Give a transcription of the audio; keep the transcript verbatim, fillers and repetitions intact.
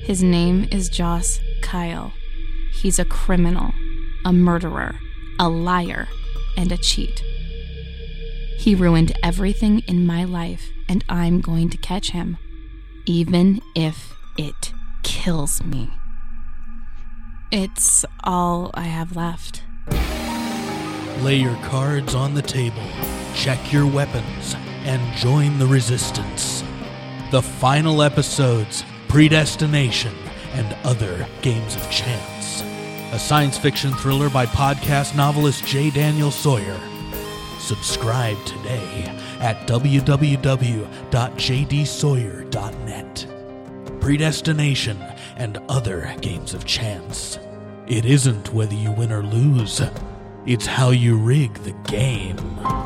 His name is Joss Kyle. He's a criminal, a murderer, a liar, and a cheat. He ruined everything in my life, and I'm going to catch him, even if it kills me. It's all I have left. Lay your cards on the table, check your weapons, and join the resistance. The final episodes, Predestination and Other Games of Chance. A science fiction thriller by podcast novelist J. Daniel Sawyer. Subscribe today at w w w dot j d sawyer dot net. Predestination and Other Games of Chance. It isn't whether you win or lose. It's how you rig the game.